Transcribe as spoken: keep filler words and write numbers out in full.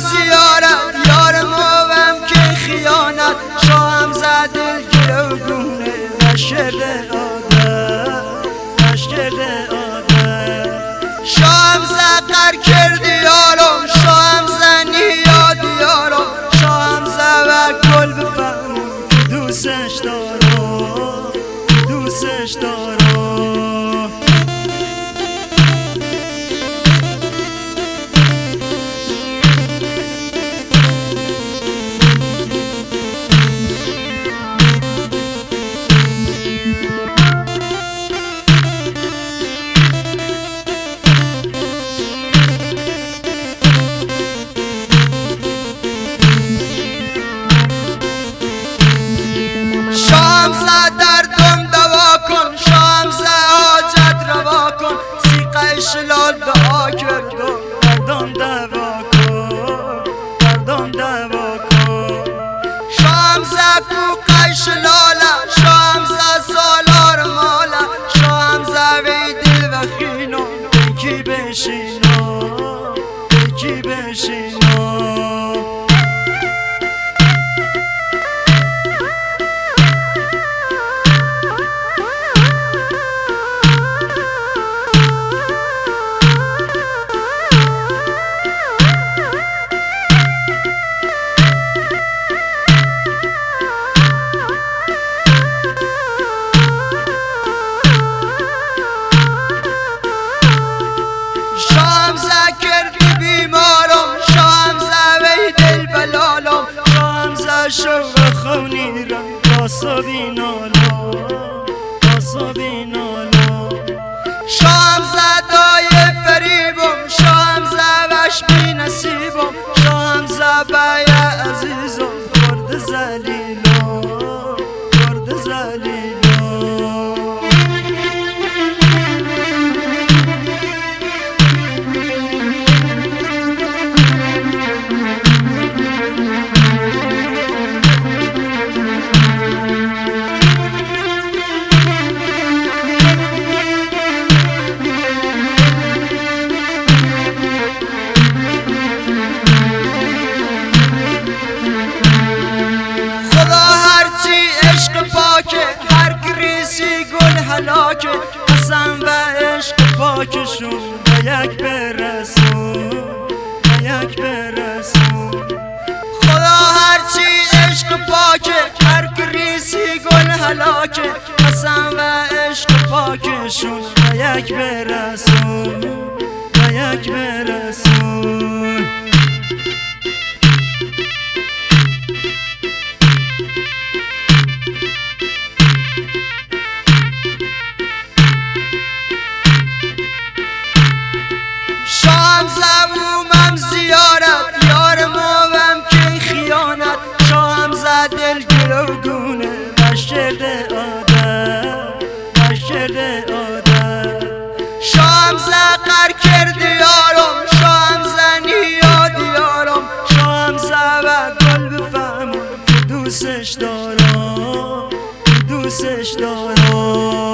زیارت یار موم که خیانت شاهم زد دلگیر و گونه نشکرده آدم نشکرده آدم شاهم زقر کردی یارم شاهم زنی یادی یارم شاهم زوک گل بفهم که دوستش دارم دوستش دارم شام زد دردم دوا کن شام زد حاجت روا کن سیقه شلال دعا کردم دردم دوا کن دردم دوا کن شام زد کوقه شلاله شام زد سالار ماله شام زد وی دل و خینم بکی بشینم بکی بشینم شام زد کردی بیمارم شام زد وی دل بلالم شام زد شوق خونی را راسا بینالم راسا بینالم شام زد دای فریبم شام زد وش بی نصیبم شام زد بای عزیزم خورد زلیلم خورد زلیلم هر گریسی گل هلاکه حسن و عشق پاکشون به یک برسون به یک برسون خدا هرچی عشق پاکه هر گریسی گل هلاکه حسن و عشق پاکشون به یک برسون به یک برسون شام زبومم زیارت یار موم که خیانت شام زد دلگیر و گونه نشکرده آدم نشکرده آدم شام زقر کردی یارم شام زنی یادی یارم شام زد گل بفهم که دوستش دارم دوستش دارم